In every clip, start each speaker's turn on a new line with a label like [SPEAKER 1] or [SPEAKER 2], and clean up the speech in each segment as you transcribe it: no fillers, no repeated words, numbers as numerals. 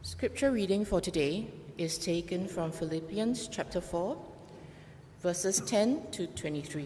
[SPEAKER 1] Scripture reading for today is taken from Philippians chapter 4, verses 10 to 23.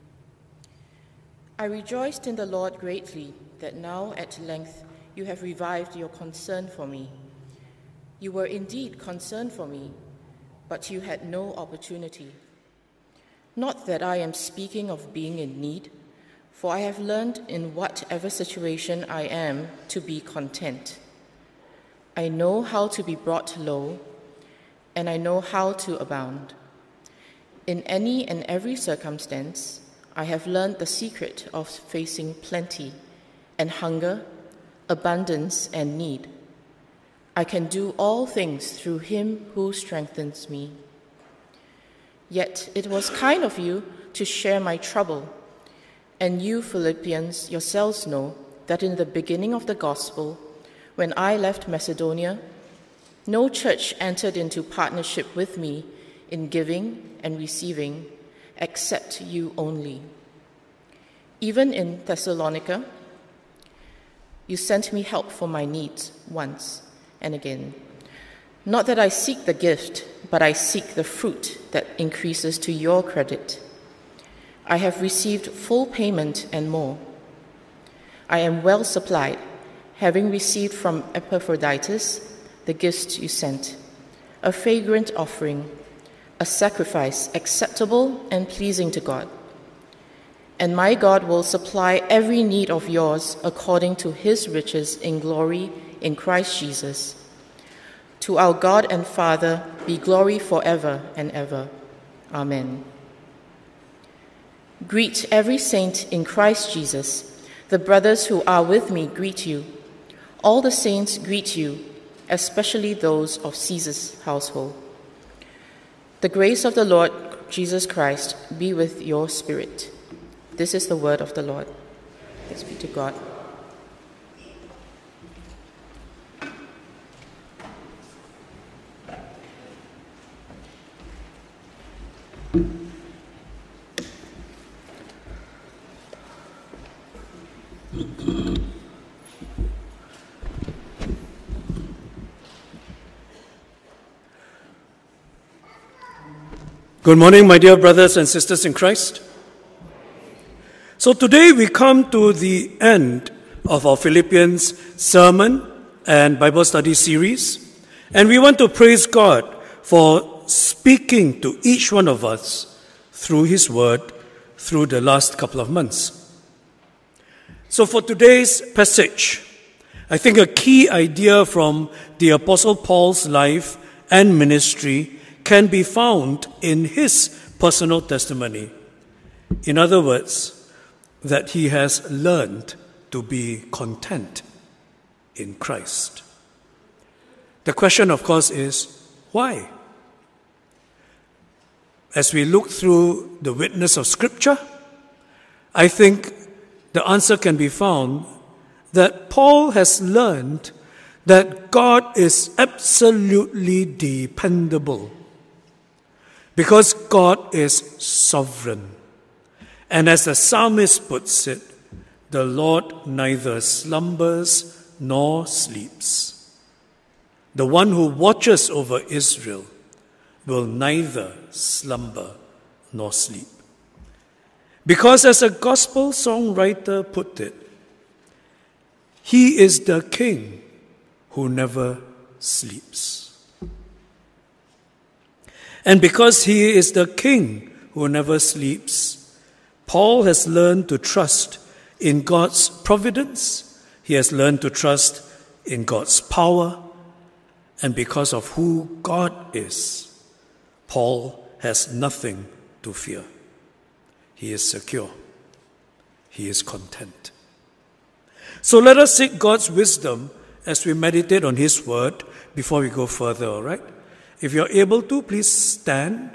[SPEAKER 1] I rejoiced in the Lord greatly that now at length you have revived your concern for me. You were indeed concerned for me, but you had no opportunity. Not that I am speaking of being in need, for I have learned in whatever situation I am to be content. I know how to be brought low, and I know how to abound. In any and every circumstance, I have learned the secret of facing plenty and hunger, abundance and need. I can do all things through him who strengthens me. Yet it was kind of you to share my trouble, and you Philippians yourselves know that in the beginning of the gospel, when I left Macedonia, no church entered into partnership with me in giving and receiving, except you only. Even in Thessalonica, you sent me help for my needs once and again. Not that I seek the gift, but I seek the fruit that increases to your credit. I have received full payment and more. I am well supplied, having received from Epaphroditus the gifts you sent, a fragrant offering, a sacrifice acceptable and pleasing to God. And my God will supply every need of yours according to his riches in glory in Christ Jesus. To our God and Father be glory forever and ever. Amen. Greet every saint in Christ Jesus. The brothers who are with me greet you. All the saints greet you, especially those of Caesar's household. The grace of the Lord Jesus Christ be with your spirit. This is the word of the Lord. Thanks be to God.
[SPEAKER 2] Good morning, my dear brothers and sisters in Christ. So today we come to the end of our Philippians sermon and Bible study series, and we want to praise God for speaking to each one of us through his word through the last couple of months. So for today's passage, I think a key idea from the Apostle Paul's life and ministry can be found in his personal testimony. In other words, that he has learned to be content in Christ. The question, of course, is why? As we look through the witness of Scripture, I think the answer can be found that Paul has learned that God is absolutely dependable, because God is sovereign. And as the psalmist puts it, the Lord neither slumbers nor sleeps. The one who watches over Israel will neither slumber nor sleep. Because as a gospel songwriter put it, he is the king who never sleeps. And because he is the king who never sleeps, Paul has learned to trust in God's providence. He has learned to trust in God's power. And because of who God is, Paul has nothing to fear. He is secure. He is content. So let us seek God's wisdom as we meditate on his word before we go further, all right? If you're able to, please stand.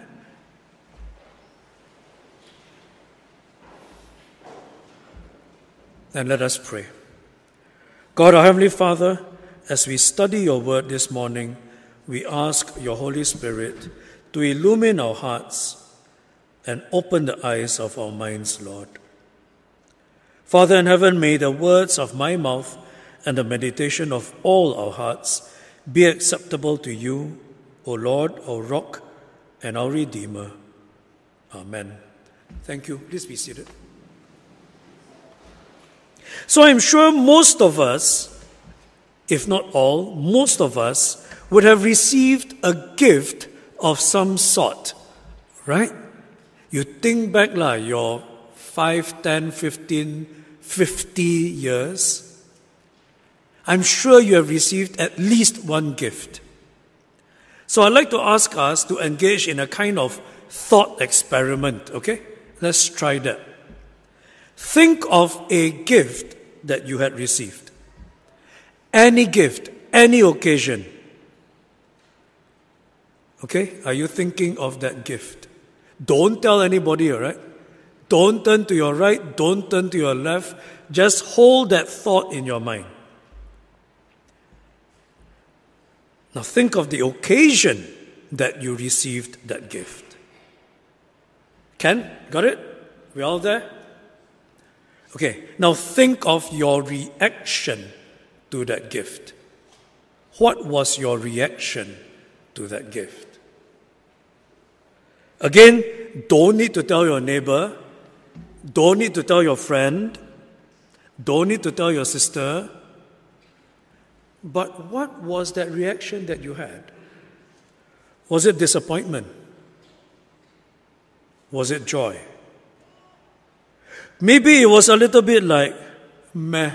[SPEAKER 2] And let us pray. God, our Heavenly Father, as we study your word this morning, we ask your Holy Spirit to illumine our hearts and open the eyes of our minds, Lord. Father in heaven, may the words of my mouth and the meditation of all our hearts be acceptable to you, O Lord, our rock and our Redeemer. Amen. Thank you. Please be seated. So I'm sure most of us, if not all, most of us would have received a gift of some sort, right? You think back your 5, 10, 15, 50 years. I'm sure you have received at least one gift. So I'd like to ask us to engage in a kind of thought experiment, okay? Let's try that. Think of a gift that you had received. Any gift, any occasion. Okay? Are you thinking of that gift? Don't tell anybody, all right? Don't turn to your right, don't turn to your left. Just hold that thought in your mind. Now think of the occasion that you received that gift. Ken, got it? We all there? Okay, now think of your reaction to that gift. What was your reaction to that gift? Again, don't need to tell your neighbor, don't need to tell your friend, don't need to tell your sister. But what was that reaction that you had? Was it disappointment? Was it joy? Maybe it was a little bit like, meh.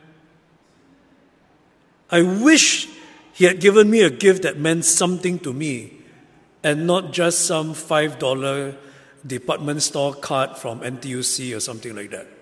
[SPEAKER 2] I wish he had given me a gift that meant something to me and not just some $5 department store card from NTUC or something like that.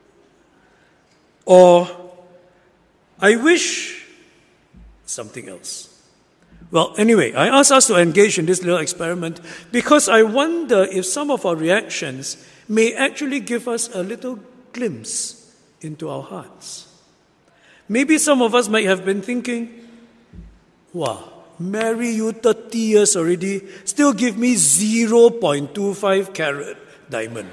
[SPEAKER 2] Or, I wish something else. Well, anyway, I ask us to engage in this little experiment because I wonder if some of our reactions may actually give us a little glimpse into our hearts. Maybe some of us might have been thinking, wow, marry you 30 years already, still give me 0.25 carat diamond.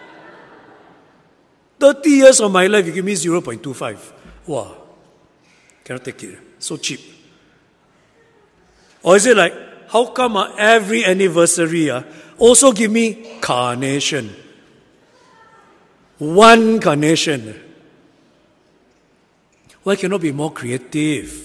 [SPEAKER 2] 30 years of my life, you give me 0.25. Wow, cannot take it. So cheap. Or is it like, how come every anniversary also give me carnation? One carnation. Why cannot be more creative?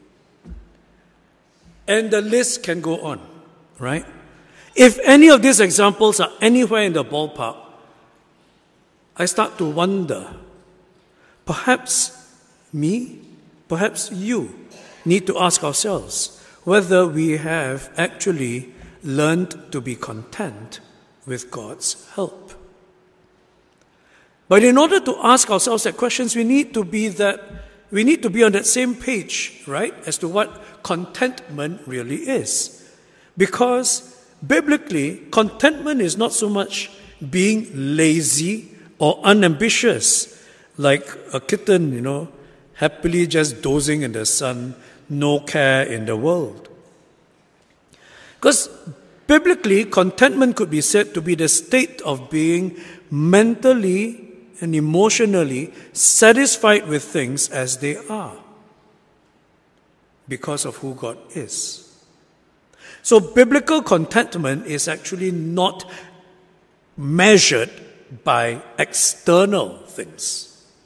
[SPEAKER 2] And the list can go on, right? If any of these examples are anywhere in the ballpark, I start to wonder, perhaps me, perhaps you need to ask ourselves whether we have actually learned to be content with God's help. But in order to ask ourselves that questions, we need to be on that same page, right, as to what contentment really is. Because biblically, contentment is not so much being lazy or unambitious, like a kitten, happily just dozing in the sun, no care in the world. Because biblically, contentment could be said to be the state of being mentally and emotionally satisfied with things as they are because of who God is. So biblical contentment is actually not measured by external things.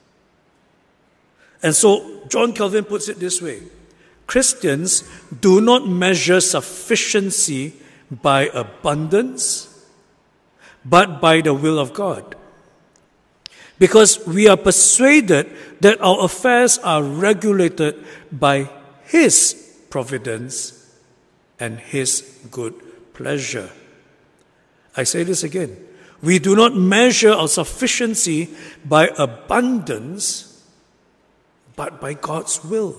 [SPEAKER 2] And so John Calvin puts it this way: Christians do not measure sufficiency by abundance, but by the will of God. Because we are persuaded that our affairs are regulated by His providence and His good pleasure. I say this again. We do not measure our sufficiency by abundance, but by God's will.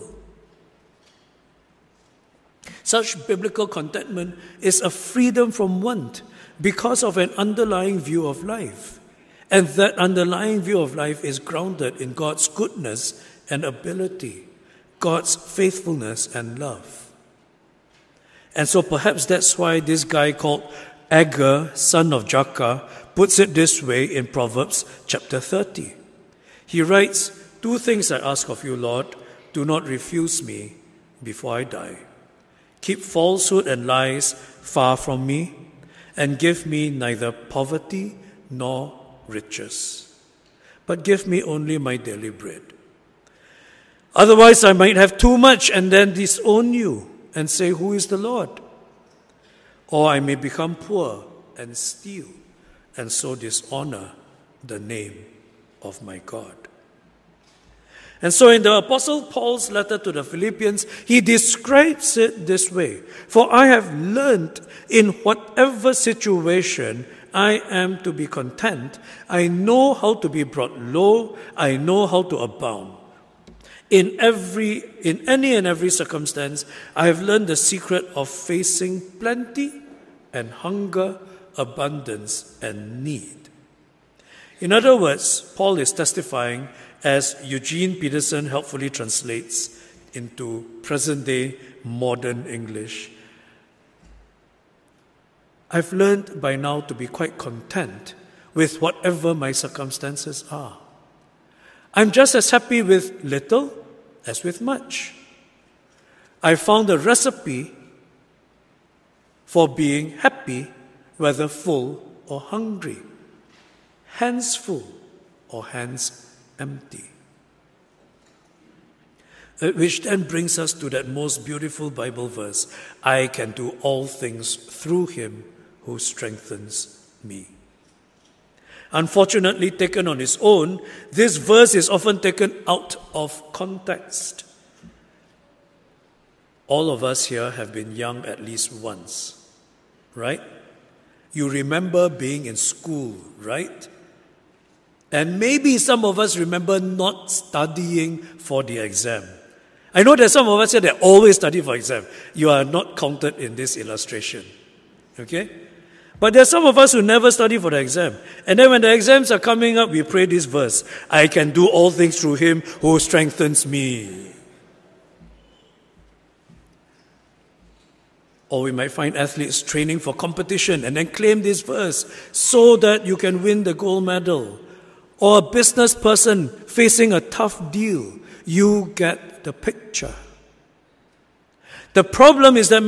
[SPEAKER 2] Such biblical contentment is a freedom from want because of an underlying view of life. And that underlying view of life is grounded in God's goodness and ability, God's faithfulness and love. And so perhaps that's why this guy called Agur, son of Jakeh, puts it this way in Proverbs chapter 30. He writes, 2 things I ask of you, Lord, do not refuse me before I die. Keep falsehood and lies far from me, and give me neither poverty nor riches, but give me only my daily bread. Otherwise I might have too much and then disown you and say, who is the Lord? Or I may become poor and steal, and so dishonor the name of my God. And so in the Apostle Paul's letter to the Philippians, he describes it this way: for I have learned in whatever situation I am to be content. I know how to be brought low. I know how to abound. In any and every circumstance, I have learned the secret of facing plenty and hunger, abundance and need. In other words, Paul is testifying, as Eugene Peterson helpfully translates into present-day modern English, I've learned by now to be quite content with whatever my circumstances are. I'm just as happy with little as with much. I found a recipe for being happy, whether full or hungry, hands full or hands empty. Which then brings us to that most beautiful Bible verse: I can do all things through him who strengthens me. Unfortunately, taken on its own, this verse is often taken out of context. All of us here have been young at least once, right? You remember being in school, right? And maybe some of us remember not studying for the exam. I know that some of us say they always study for exam. You are not counted in this illustration, okay? But there are some of us who never study for the exam. And then when the exams are coming up, we pray this verse: I can do all things through him who strengthens me. Or we might find athletes training for competition and then claim this verse so that you can win the gold medal. Or a business person facing a tough deal. You get the picture. The problem is that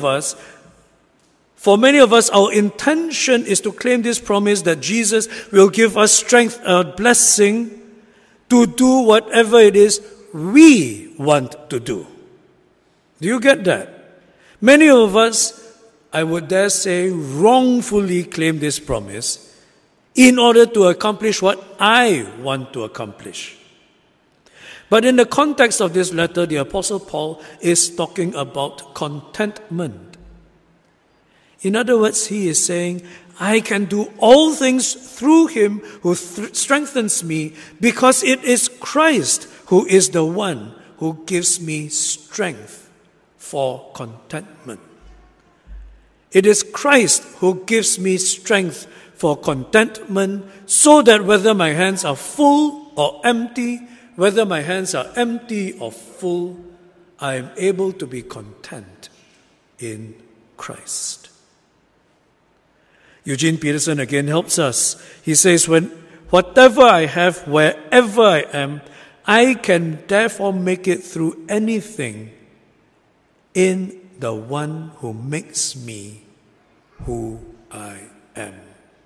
[SPEAKER 2] for many of us, our intention is to claim this promise that Jesus will give us strength, a blessing, to do whatever it is we want to do. Do you get that? Many of us, I would dare say, wrongfully claim this promise in order to accomplish what I want to accomplish. But in the context of this letter, the Apostle Paul is talking about contentment. In other words, he is saying, I can do all things through him who strengthens me, because it is Christ who is the one who gives me strength for contentment. It is Christ who gives me strength for contentment, so that whether my hands are full or empty, whether my hands are empty or full, I am able to be content in Christ. Eugene Peterson again helps us. He says, whatever I have, wherever I am, I can therefore make it through anything in the one who makes me who I am.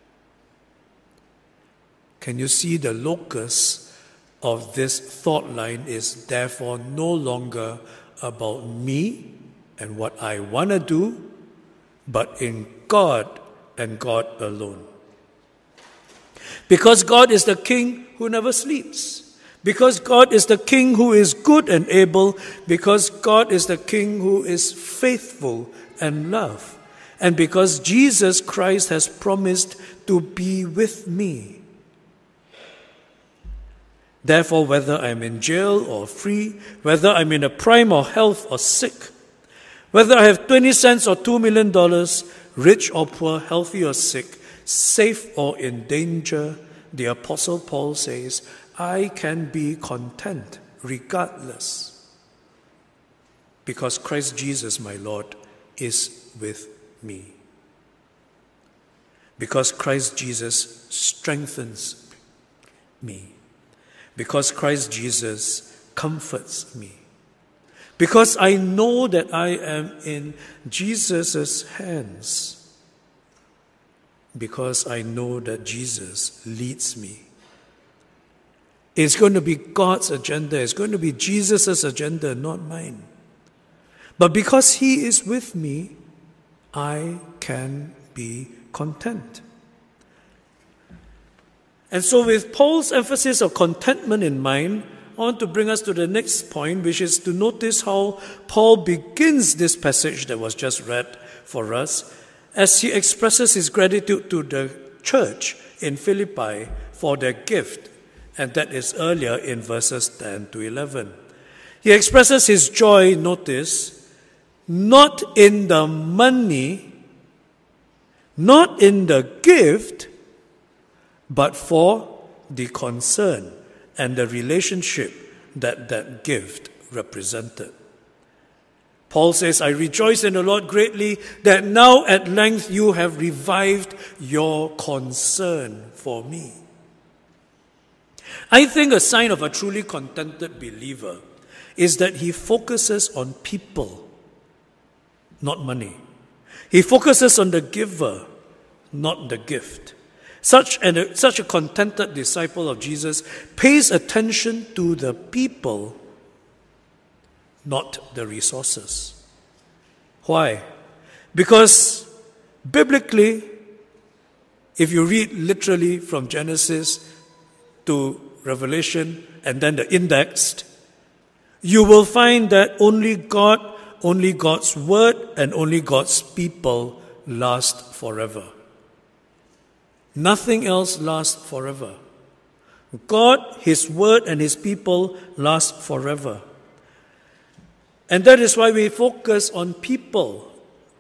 [SPEAKER 2] Can you see the locus of this thought line is therefore no longer about me and what I want to do, but in God and God alone. Because God is the King who never sleeps. Because God is the King who is good and able. Because God is the King who is faithful and love. And because Jesus Christ has promised to be with me. Therefore, whether I'm in jail or free, whether I'm in a prime or health or sick, whether I have 20 cents or $2 million, rich or poor, healthy or sick, safe or in danger, the Apostle Paul says, I can be content regardless, because Christ Jesus, my Lord, is with me. Because Christ Jesus strengthens me. Because Christ Jesus comforts me. because I know that I am in Jesus' hands, because I know that Jesus leads me. It's going to be God's agenda. It's going to be Jesus' agenda, not mine. But because He is with me, I can be content. And so with Paul's emphasis of contentment in mind, I want to bring us to the next point, which is to notice how Paul begins this passage that was just read for us, as he expresses his gratitude to the church in Philippi for their gift, and that is earlier in verses 10 to 11. He expresses his joy, notice, not in the money, not in the gift, but for the concern and the relationship that that gift represented. Paul says, I rejoice in the Lord greatly that now at length you have revived your concern for me. I think a sign of a truly contented believer is that he focuses on people, not money. He focuses on the giver, not the gift. Such a contented disciple of Jesus pays attention to the people, not the resources. Why? Because biblically, if you read literally from Genesis to Revelation and then the indexed, you will find that only God, only God's word, and only God's people last forever. Nothing else lasts forever. God, His word, and His people last forever. And that is why we focus on people.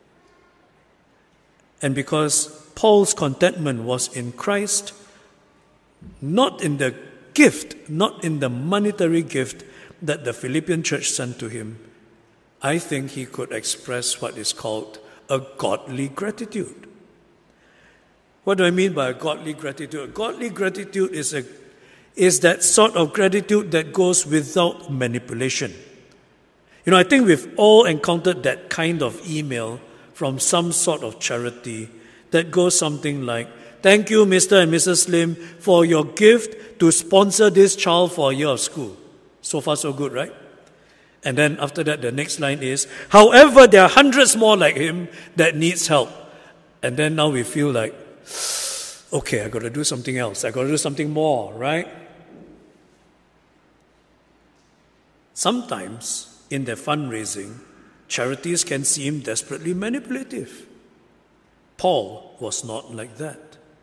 [SPEAKER 2] And because Paul's contentment was in Christ, not in the gift, not in the monetary gift that the Philippian church sent to him, I think he could express what is called a godly gratitude. What do I mean by a godly gratitude? A godly gratitude is that sort of gratitude that goes without manipulation. You know, I think we've all encountered that kind of email from some sort of charity that goes something like, thank you, Mr. and Mrs. Lim, for your gift to sponsor this child for a year of school. So far, so good, right? And then after that, the next line is, however, there are hundreds more like him that needs help. And then now we feel like, okay, I got to do something else. I got to do something more, right? Sometimes in their fundraising, charities can seem desperately manipulative. Paul was not like that.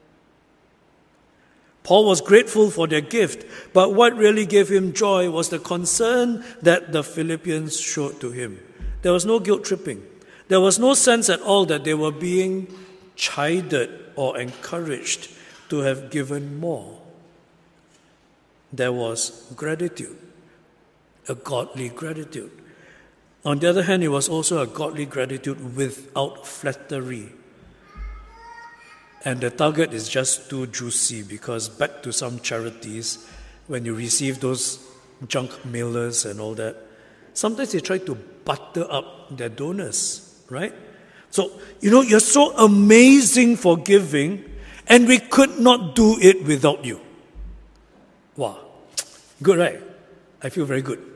[SPEAKER 2] Paul was grateful for their gift, but what really gave him joy was the concern that the Philippians showed to him. There was no guilt tripping. There was no sense at all that they were being chided or encouraged to have given more. There was gratitude, a godly gratitude. On the other hand, it was also a godly gratitude without flattery. And the target is just too juicy, because back to some charities, when you receive those junk mailers and all that, sometimes they try to butter up their donors, right? So, you're so amazing for giving, and we could not do it without you. Wow. Good, right? I feel very good.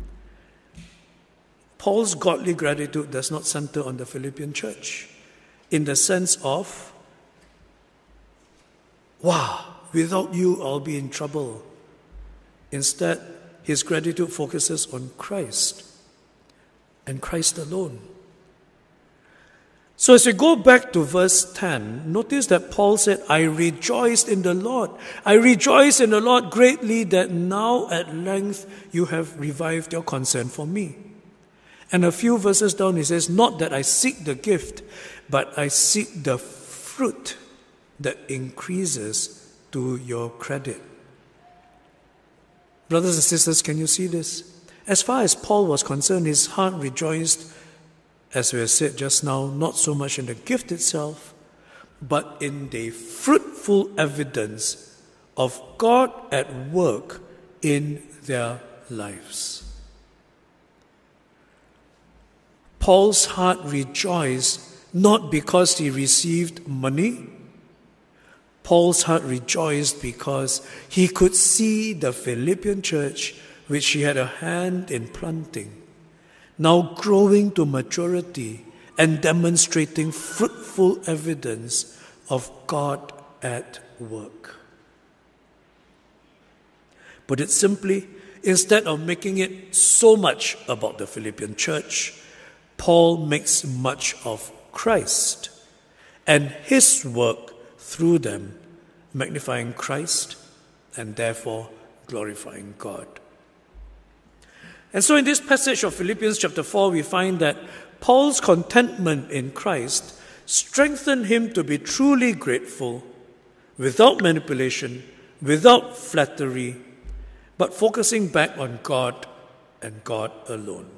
[SPEAKER 2] Paul's godly gratitude does not center on the Philippian church in the sense of, wow, without you I'll be in trouble. Instead, his gratitude focuses on Christ and Christ alone. So as we go back to verse 10, notice that Paul said, I rejoiced in the Lord. I rejoice in the Lord greatly that now at length you have revived your concern for me. And a few verses down he says, not that I seek the gift, but I seek the fruit that increases to your credit. Brothers and sisters, can you see this? As far as Paul was concerned, his heart rejoiced, as we have said just now, not so much in the gift itself, but in the fruitful evidence of God at work in their lives. Paul's heart rejoiced not because he received money. Paul's heart rejoiced because he could see the Philippian church, which he had a hand in planting, now growing to maturity and demonstrating fruitful evidence of God at work. Put it simply, instead of making it so much about the Philippian church, Paul makes much of Christ and his work through them, magnifying Christ and therefore glorifying God. And so in this passage of Philippians chapter 4, we find that Paul's contentment in Christ strengthened him to be truly grateful, without manipulation, without flattery, but focusing back on God and God alone.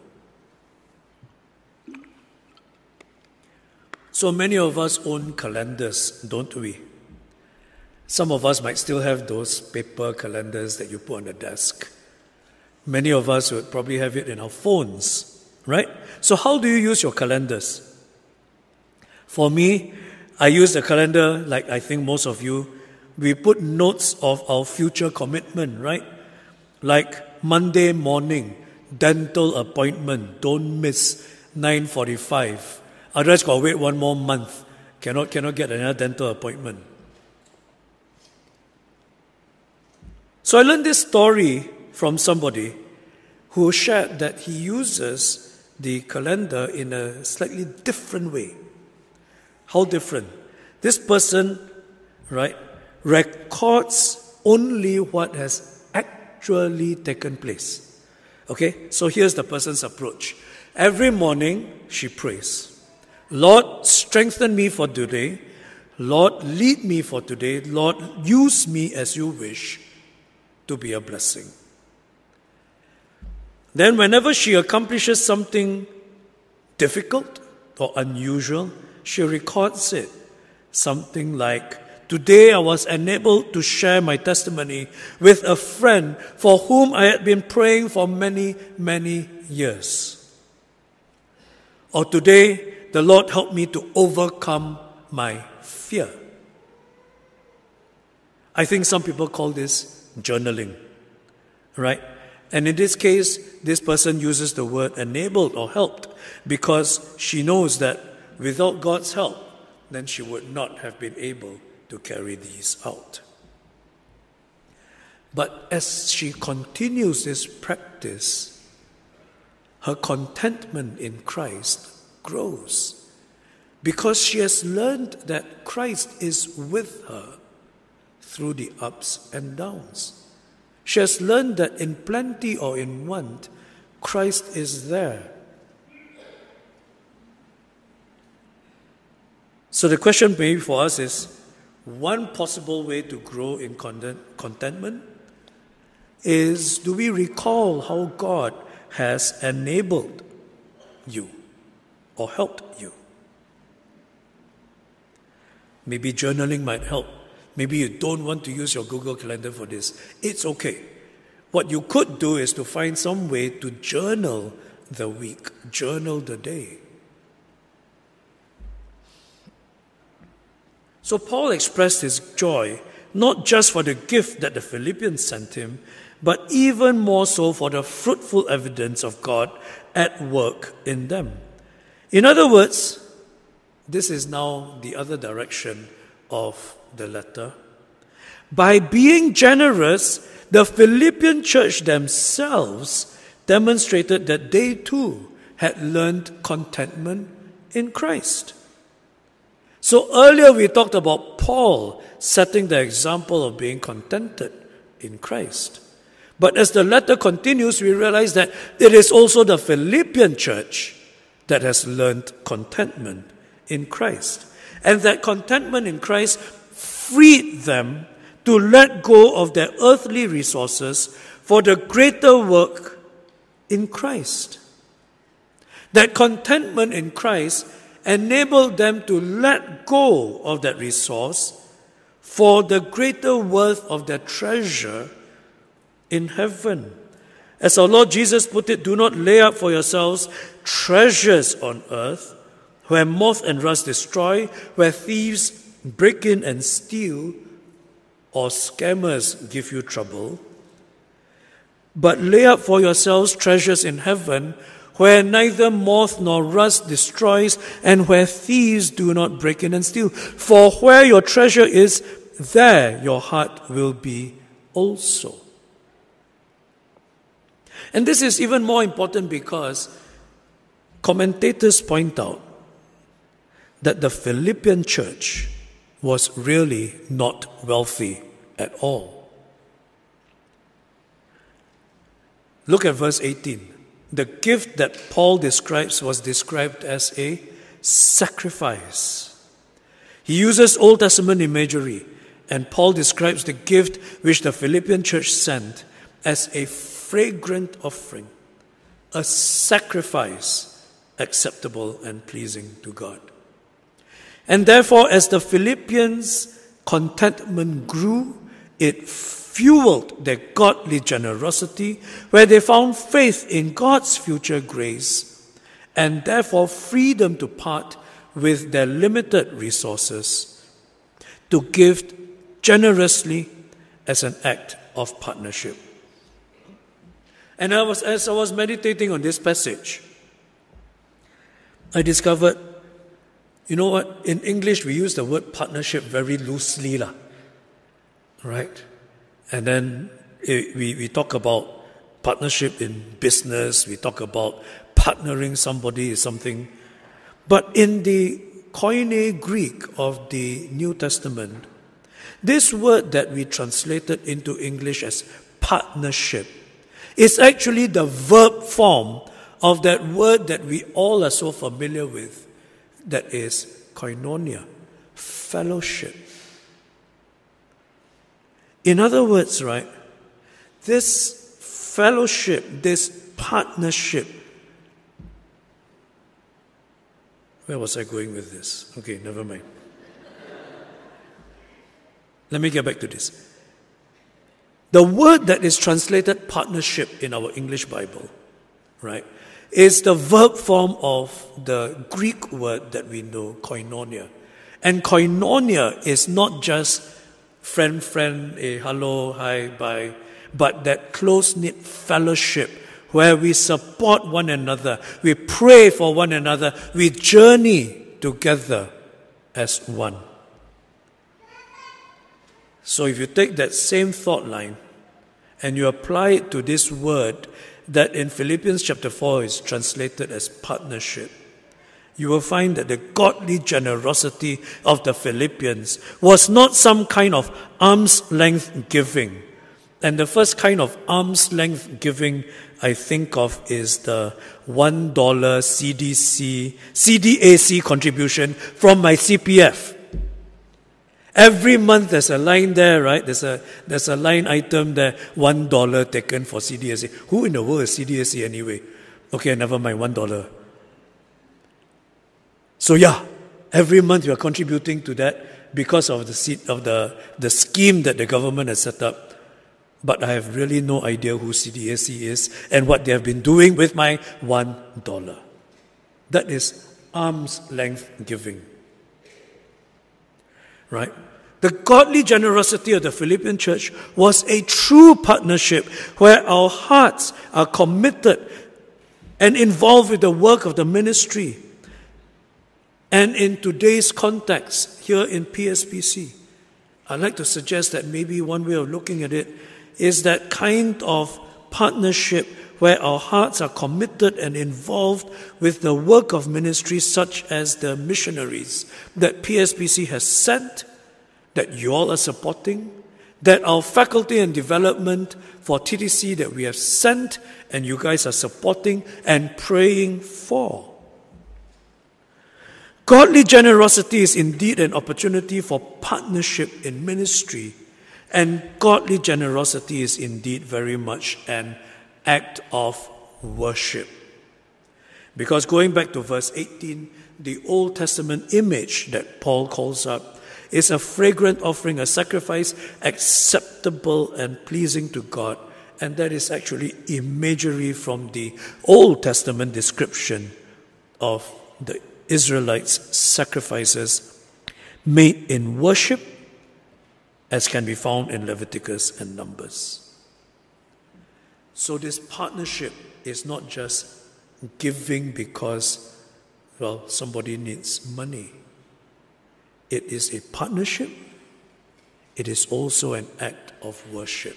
[SPEAKER 2] So many of us own calendars, don't we? Some of us might still have those paper calendars that you put on the desk. Many of us would probably have it in our phones, right? So how do you use your calendars? For me, I use the calendar like I think most of you. We put notes of our future commitment, right? Like Monday morning, dental appointment, don't miss 9:45. Otherwise, got to wait one more month. Cannot get another dental appointment. So I learned this story from somebody who shared that he uses the calendar in a slightly different way. How different? This person, right, records only what has actually taken place. Okay, so here's the person's approach. Every morning, she prays, Lord, strengthen me for today. Lord, lead me for today. Lord, use me as you wish to be a blessing. Then whenever she accomplishes something difficult or unusual, she records it. Something like, today I was enabled to share my testimony with a friend for whom I had been praying for many, many years. Or today, the Lord helped me to overcome my fear. I think some people call this journaling, right? And in this case, this person uses the word enabled or helped because she knows that without God's help, then she would not have been able to carry these out. But as she continues this practice, her contentment in Christ grows because she has learned that Christ is with her through the ups and downs. She has learned that in plenty or in want, Christ is there. So the question maybe for us is, one possible way to grow in contentment is, do we recall how God has enabled you or helped you? Maybe journaling might help. Maybe you don't want to use your Google Calendar for this. It's okay. What you could do is to find some way to journal the week, journal the day. So Paul expressed his joy not just for the gift that the Philippians sent him, but even more so for the fruitful evidence of God at work in them. In other words, this is now the other direction of the letter. By being generous, the Philippian church themselves demonstrated that they too had learned contentment in Christ. So earlier we talked about Paul setting the example of being contented in Christ. But as the letter continues, we realize that it is also the Philippian church that has learned contentment in Christ. And that contentment in Christ freed them to let go of their earthly resources for the greater work in Christ. That contentment in Christ enabled them to let go of that resource for the greater worth of their treasure in heaven. As our Lord Jesus put it, do not lay up for yourselves treasures on earth, where moth and rust destroy, where thieves break in and steal, or scammers give you trouble. But lay up for yourselves treasures in heaven, where neither moth nor rust destroys, and where thieves do not break in and steal. For where your treasure is, there your heart will be also. And this is even more important because commentators point out that the Philippian church was really not wealthy at all. Look at verse 18. The gift that Paul describes was described as a sacrifice. He uses Old Testament imagery, and Paul describes the gift which the Philippian church sent as a fragrant offering, a sacrifice acceptable and pleasing to God. And therefore, as the Philippians' contentment grew, it fueled their godly generosity, where they found faith in God's future grace, and therefore freedom to part with their limited resources, to give generously as an act of partnership. And as I was meditating on this passage, I discovered, you know what, in English we use the word partnership very loosely, right? And then we talk about partnership in business, we talk about partnering somebody is something. But in the Koine Greek of the New Testament, this word that we translated into English as partnership is actually the verb form of that word that we all are so familiar with, that is koinonia, fellowship. In other words, right, this fellowship, this partnership, where was I going with this? Okay, never mind. Let me get back to this. The word that is translated partnership in our English Bible, right, is the verb form of the Greek word that we know, koinonia. And koinonia is not just friend, hello, hi, bye, but that close-knit fellowship where we support one another, we pray for one another, we journey together as one. So if you take that same thought line and you apply it to this word that in Philippians chapter 4 is translated as partnership, you will find that the godly generosity of the Philippians was not some kind of arm's length giving. And the first kind of arm's length giving I think of is the $1 CDAC contribution from my CPF. Every month there's a line there, right? There's a line item there, $1 taken for CDAC. Who in the world is CDAC anyway? Okay, never mind, $1. So yeah, every month you are contributing to that because of the scheme that the government has set up. But I have really no idea who CDAC is and what they have been doing with my $1. That is arm's length giving. Right? The godly generosity of the Philippian church was a true partnership where our hearts are committed and involved with the work of the ministry. And in today's context, here in PSBC, I'd like to suggest that maybe one way of looking at it is that kind of partnership where our hearts are committed and involved with the work of ministry, such as the missionaries that PSBC has sent, that you all are supporting, that our faculty and development for TTC that we have sent and you guys are supporting and praying for. Godly generosity is indeed an opportunity for partnership in ministry, and godly generosity is indeed very much an act of worship. Because going back to verse 18, the Old Testament image that Paul calls up is a fragrant offering, a sacrifice acceptable and pleasing to God, and that is actually imagery from the Old Testament description of the Israelites' sacrifices made in worship, as can be found in Leviticus and Numbers. So this partnership is not just giving because, somebody needs money. It is a partnership. It is also an act of worship.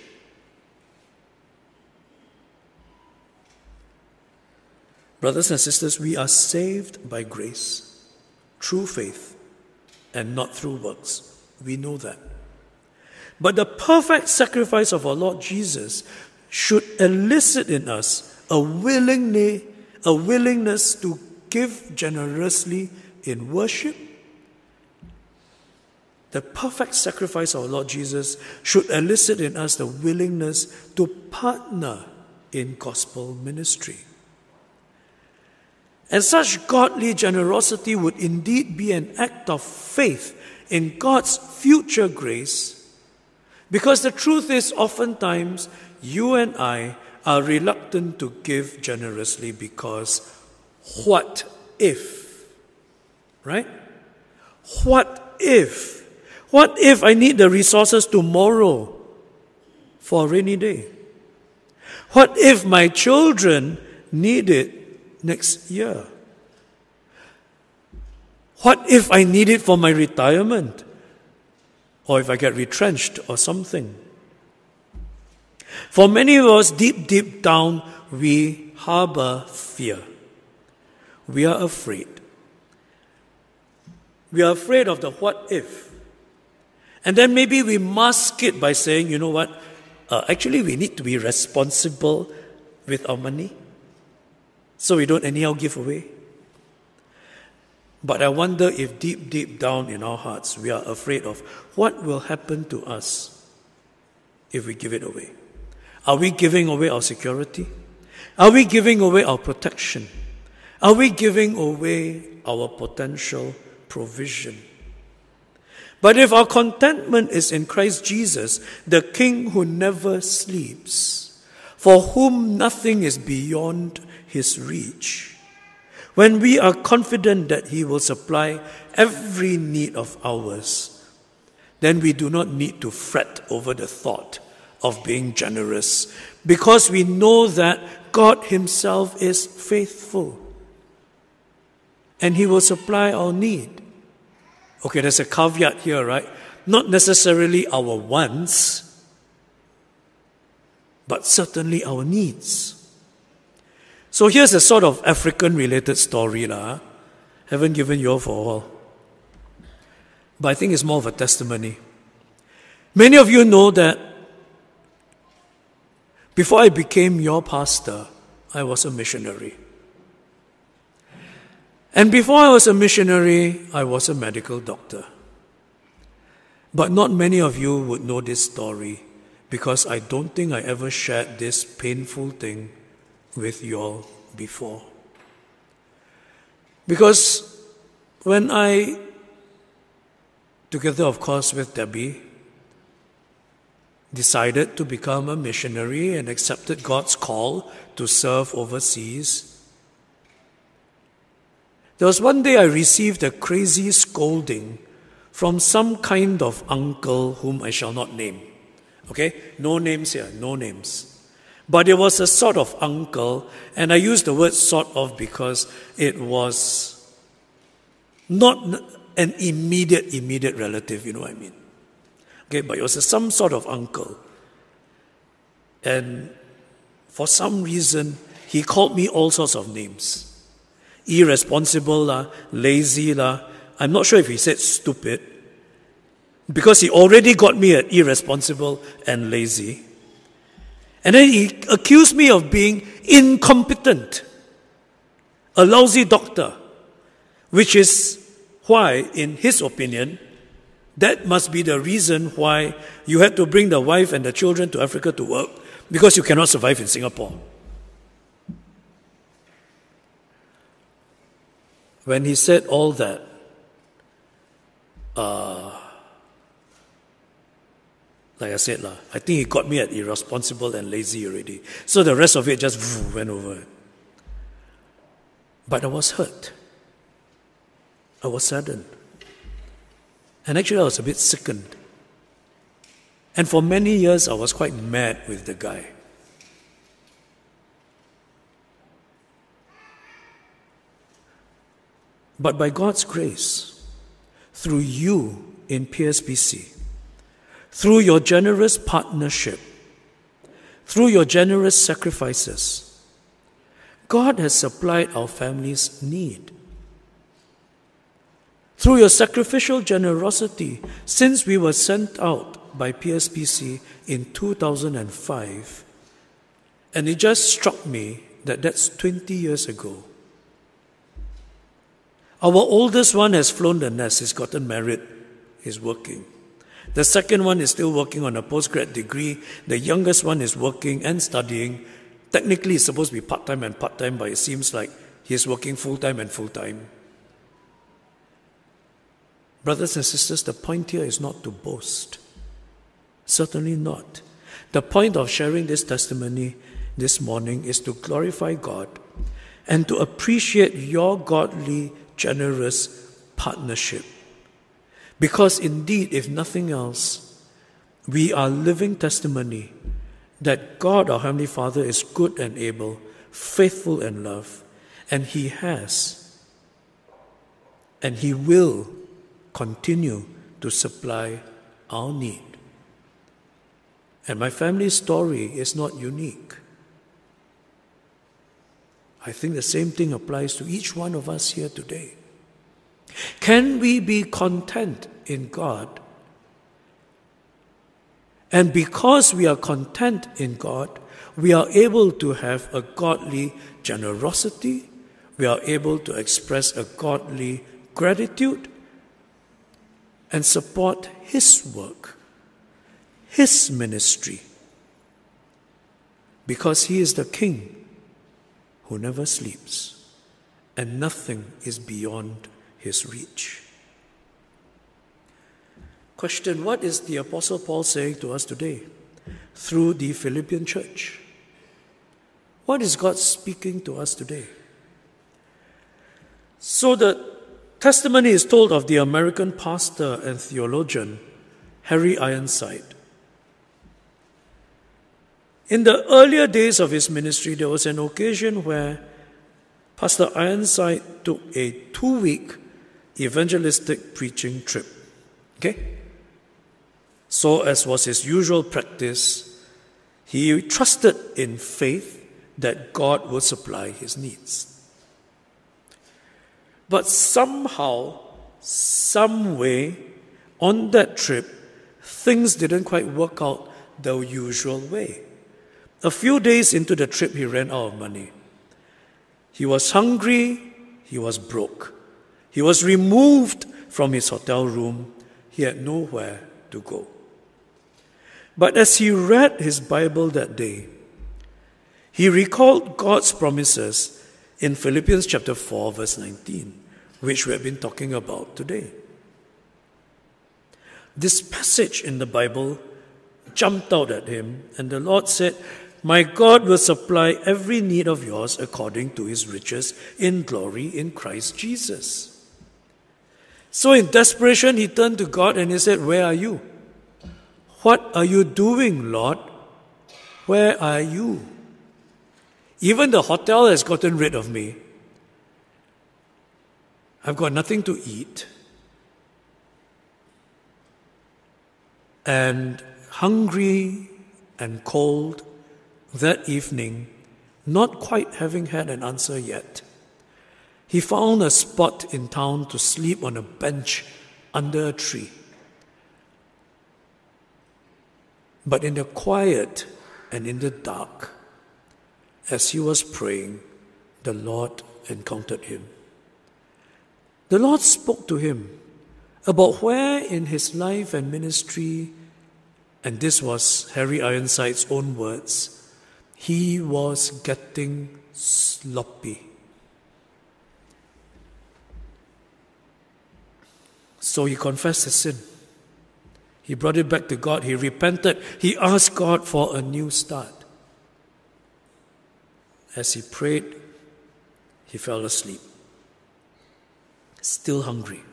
[SPEAKER 2] Brothers and sisters, we are saved by grace, through faith, and not through works. We know that. But the perfect sacrifice of our Lord Jesus should elicit in us a willingness to give generously in worship. The perfect sacrifice of our Lord Jesus should elicit in us the willingness to partner in gospel ministry. And such godly generosity would indeed be an act of faith in God's future grace, because the truth is, oftentimes you and I are reluctant to give generously because what if? Right? What if? What if I need the resources tomorrow for a rainy day? What if my children need it next year? What if I need it for my retirement? Or if I get retrenched or something? For many of us, deep down, we harbor fear. We are afraid. We are afraid of the what if. And then maybe we mask it by saying, you know what, actually we need to be responsible with our money, so we don't anyhow give away. But I wonder if deep down in our hearts we are afraid of what will happen to us if we give it away. Are we giving away our security? Are we giving away our protection? Are we giving away our potential provision? But if our contentment is in Christ Jesus, the King who never sleeps, for whom nothing is beyond his reach, when we are confident that he will supply every need of ours, then we do not need to fret over the thought of being generous, because we know that God himself is faithful and he will supply our need. Okay, there's a caveat here, right? Not necessarily our wants, but certainly our needs. So here's a sort of African-related story. Haven't given you all for a while. But I think it's more of a testimony. Many of you know that before I became your pastor, I was a missionary. And before I was a missionary, I was a medical doctor. But not many of you would know this story, because I don't think I ever shared this painful thing with you all before. Because when I, together of course with Debbie, decided to become a missionary and accepted God's call to serve overseas, there was one day I received a crazy scolding from some kind of uncle whom I shall not name. Okay? No names here, no names. But it was a sort of uncle, and I use the word sort of because it was not an immediate relative, you know what I mean? Okay, but it was some sort of uncle. And for some reason, he called me all sorts of names. Irresponsible, lazy. I'm not sure if he said stupid, because he already got me at irresponsible and lazy. And then he accused me of being incompetent, a lousy doctor, which is why, in his opinion, that must be the reason why you had to bring the wife and the children to Africa to work, because you cannot survive in Singapore. When he said all that, Like I said, I think he got me at irresponsible and lazy already. So the rest of it just went over. But I was hurt. I was saddened. And actually I was a bit sickened. And for many years I was quite mad with the guy. But by God's grace, through you in PSBC, through your generous partnership, through your generous sacrifices, God has supplied our family's need. Through your sacrificial generosity, since we were sent out by PSBC in 2005, and it just struck me that that's 20 years ago. Our oldest one has flown the nest, he's gotten married, he's working. The second one is still working on a postgrad degree. The youngest one is working and studying. Technically it's supposed to be part-time and part-time, but it seems like he's working full-time and full-time. Brothers and sisters, the point here is not to boast. Certainly not. The point of sharing this testimony this morning is to glorify God and to appreciate your godly, generous partnership. Because indeed, if nothing else, we are living testimony that God, our Heavenly Father, is good and able, faithful and love, and He has, and He will continue to supply our need. And my family's story is not unique. I think the same thing applies to each one of us here today. Can we be content in God? And because we are content in God, we are able to have a godly generosity, we are able to express a godly gratitude, and support His work, His ministry, because He is the King who never sleeps, and nothing is beyond His reach. Question: what is the Apostle Paul saying to us today through the Philippian church? What is God speaking to us today? So the testimony is told of the American pastor and theologian Harry Ironside. In the earlier days of his ministry, there was an occasion where Pastor Ironside took a 2-week evangelistic preaching trip. Okay? So, as was his usual practice, he trusted in faith that God would supply his needs. But somehow, some way, on that trip, things didn't quite work out the usual way. A few days into the trip, he ran out of money. He was hungry, he was broke. He was removed from his hotel room. He had nowhere to go. But as he read his Bible that day, he recalled God's promises in Philippians chapter 4, verse 19, which we have been talking about today. This passage in the Bible jumped out at him, and the Lord said, "My God will supply every need of yours according to His riches in glory in Christ Jesus." So in desperation, he turned to God and he said, "Where are you? What are you doing, Lord? Where are you? Even the hotel has gotten rid of me. I've got nothing to eat. And hungry and cold that evening, not quite having had an answer yet, he found a spot in town to sleep on a bench under a tree. But in the quiet and in the dark, as he was praying, the Lord encountered him. The Lord spoke to him about where in his life and ministry, and this was Harry Ironside's own words, he was getting sloppy. So he confessed his sin. He brought it back to God. He repented. He asked God for a new start. As he prayed, he fell asleep, still hungry.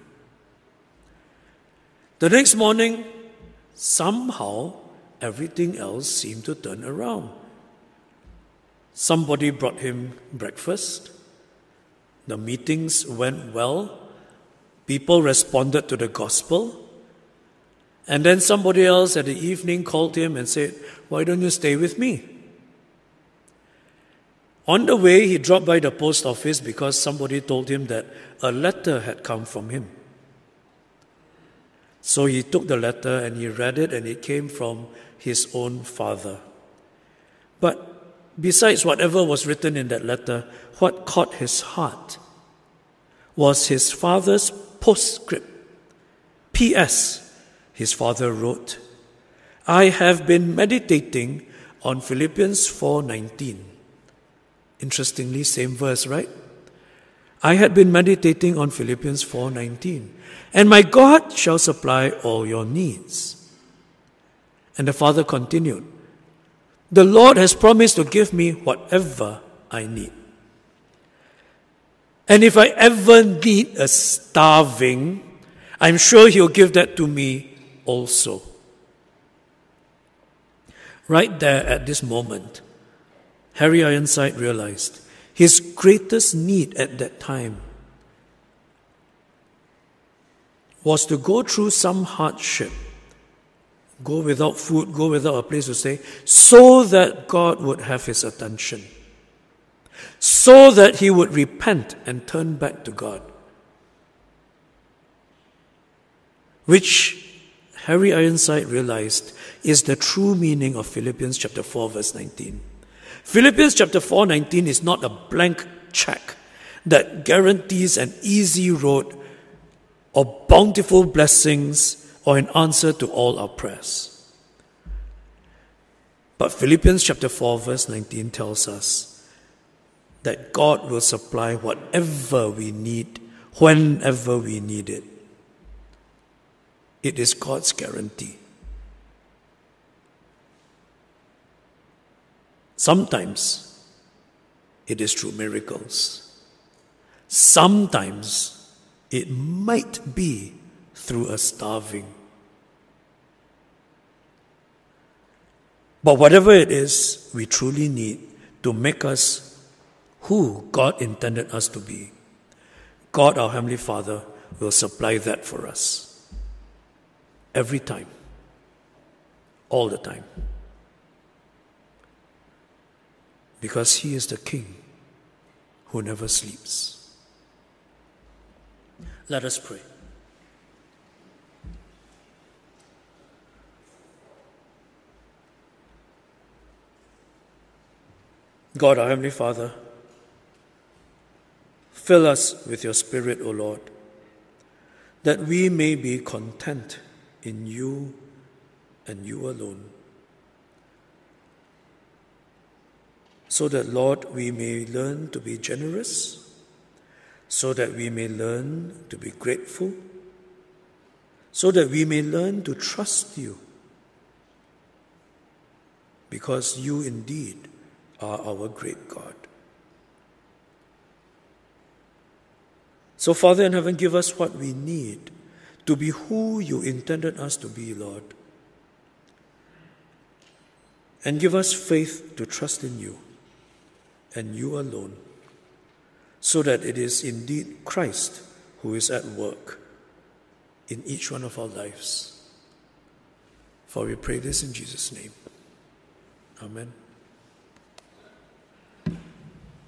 [SPEAKER 2] The next morning, somehow, everything else seemed to turn around. Somebody brought him breakfast. The meetings went well. People responded to the gospel. And then somebody else at the evening called him and said, "Why don't you stay with me?" On the way, he dropped by the post office because somebody told him that a letter had come from him. So he took the letter and he read it, and it came from his own father. But besides whatever was written in that letter, what caught his heart was his father's postscript. P.S. His father wrote, "I have been meditating on Philippians 4:19. Interestingly, same verse, right? I had been meditating on Philippians 4:19. "And my God shall supply all your needs." And the father continued, "The Lord has promised to give me whatever I need. And if I ever need a starving, I'm sure He'll give that to me also." Right there at this moment, Harry Ironside realized his greatest need at that time was to go through some hardship, go without food, go without a place to stay, so that God would have his attention, so that he would repent and turn back to God. Which Harry Ironside realized is the true meaning of Philippians chapter 4 verse 19. Philippians chapter 4:19 is not a blank check that guarantees an easy road or bountiful blessings or an answer to all our prayers. But Philippians chapter 4 verse 19 tells us that God will supply whatever we need, whenever we need it. It is God's guarantee. Sometimes it is through miracles. Sometimes it might be through a starving. But whatever it is, we truly need to make us who God intended us to be. God, our Heavenly Father, will supply that for us. Every time. All the time. Because He is the King who never sleeps. Let us pray. God, our Heavenly Father, fill us with your Spirit, O Lord, that we may be content in you and you alone. So that, Lord, we may learn to be generous, so that we may learn to be grateful, so that we may learn to trust you, because you indeed are our great God. So, Father in heaven, give us what we need to be who you intended us to be, Lord. And give us faith to trust in you and you alone, so that it is indeed Christ who is at work in each one of our lives. For we pray this in Jesus' name. Amen.